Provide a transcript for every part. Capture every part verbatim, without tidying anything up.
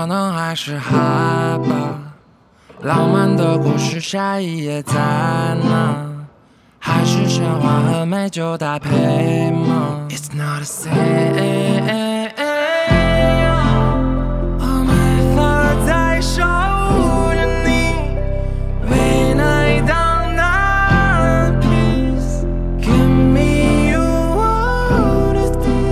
能还是害怕，浪漫的故事下一页在哪？还是鲜花和美酒搭配吗 ？It's not the same。我没法再守着你，为那当那 peace。Give me you wanna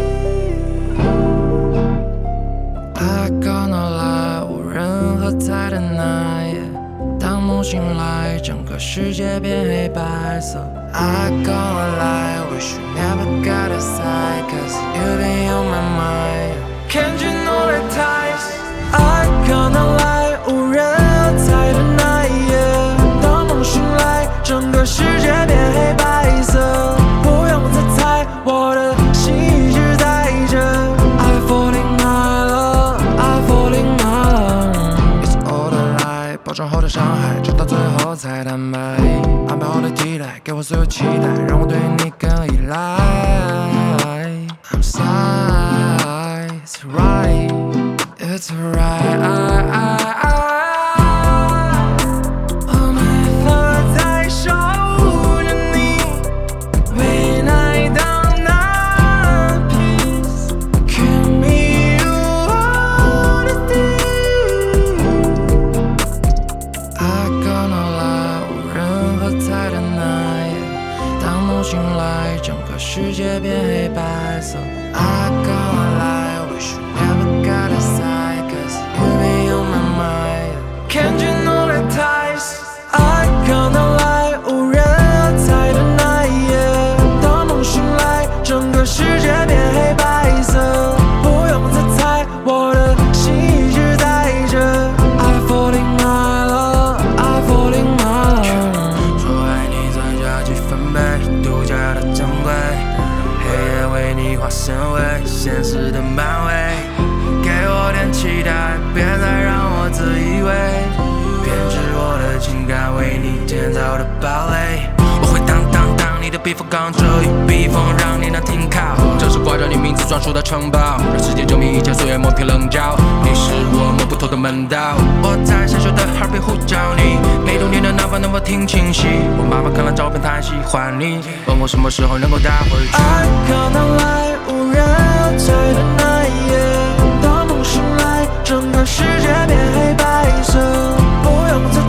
be。I gonna lie， 无人喝彩的那夜，当梦醒来，整个世界变黑白色。I gonna lie, wish you never got aside, cause you've been on my mind. Can't you know the ties? I gonna lie, 无人喝彩的那一夜，当梦醒来，整个世界变黑白色。不用再猜，我的心一直在这。I fall in my love, I fall in my love. It's all a lie， 包装后的伤害，直到最后才坦白。安排好的替代，给我所有期待，让我对你更依赖。I'm sorry, it's right, it's right。我没法再守着你，为那当那 peace。Give me you wanna do。I gonna lie， 无人喝彩的那夜，当梦醒来，整个世界变黑白色。I gonna lie, wish you never got aside, cause you've been on my mind. Can't you know the ties? I gonna lie， 无人喝彩的那一夜，当梦醒来，整个世界变黑白色。不用再猜，我的心一直在这。I fall in my love, I fall in my love。说爱你再加几分贝，独家的珍贵，黑夜为你化身为现实的漫威。给我点期待，别再让我自以为，编织我的情感为你建造的堡垒。我会当当当你的避风港，遮雨避风，让你能停靠。这是挂着你名字专属的城堡，让世界证明一切岁月磨平棱角。你是我摸不透的门道，我在下雪的海边呼叫你，每冬天的南方能否听清晰？我妈妈看了照片太喜欢你，问我什么时候能够带回去。I gonna lie， 无人喝彩的那一夜，当梦醒来，整个世界变黑白色。不用再